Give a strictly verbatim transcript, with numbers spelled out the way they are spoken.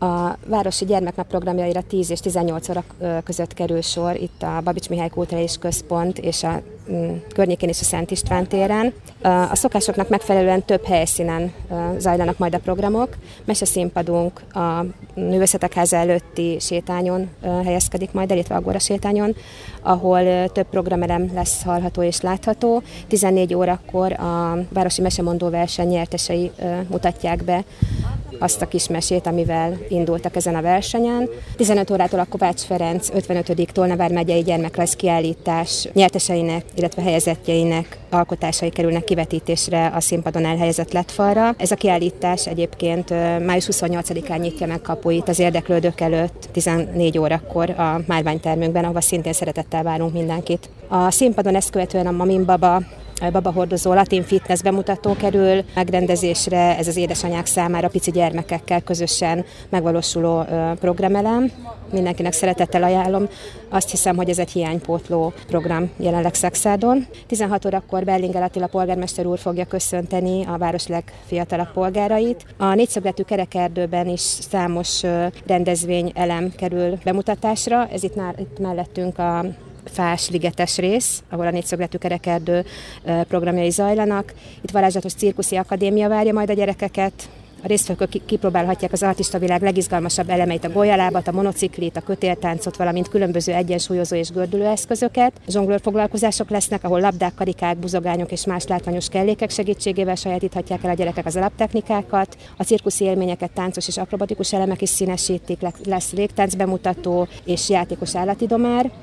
A városi gyermeknap programjaira tíz és tizennyolc óra között kerül sor itt a Babits Mihály Kulturális Központ és a környékén is a Szent István téren. A szokásoknak megfelelően több helyszínen zajlanak majd a programok. Meseszínpadunk a Művészetek Háza előtti sétányon helyezkedik majd, illetve Agora sétányon, ahol több programelem lesz hallható és látható. tizennégy órakor a Városi Mesemondó verseny nyertesei mutatják be azt a kis mesét, amivel indultak ezen a versenyen. tizenöt órától a Kovács Ferenc ötvenötödik Tolna vármegyei gyermekrajz kiállítás nyerteseinek, illetve helyezettjeinek alkotásai kerülnek kivetítésre a színpadon elhelyezett lettfalra. Ez a kiállítás egyébként május huszonnyolcadikán nyitja meg kapuit az érdeklődők előtt tizennégy órakor a márványtermünkben, ahova szintén szeretettel várunk mindenkit. A színpadon ezt követően a Mamin Baba babahordozó latin fitness bemutató kerül megrendezésre, ez az édesanyák számára pici gyermekekkel közösen megvalósuló programelem. Mindenkinek szeretettel ajánlom. Azt hiszem, hogy ez egy hiánypótló program jelenleg Szekszádon. tizenhat órakor Berlinger Attila polgármester úr fogja köszönteni a város legfiatalabb polgárait. A négyszögletű kerekerdőben is számos rendezvény elem kerül bemutatásra. Ez itt, itt mellettünk a fás, ligetes rész, ahol a négyszögletű kerekerdő programjai zajlanak. Itt varázslatos cirkuszi akadémia várja majd a gyerekeket. A résztvevők kipróbálhatják az artistavilág legizgalmasabb elemeit, a golyalábat, a monociklit, a kötéltáncot, valamint különböző egyensúlyozó és gördülő eszközöket. Zsonglőr foglalkozások lesznek, ahol labdák, karikák, buzogányok és más látványos kellékek segítségével sajátíthatják el a gyerekek az alaptechnikákat. A cirkuszi élményeket táncos és akrobatikus elemek is színesítik, lesz légtánc bemutató és játékos állatidomár.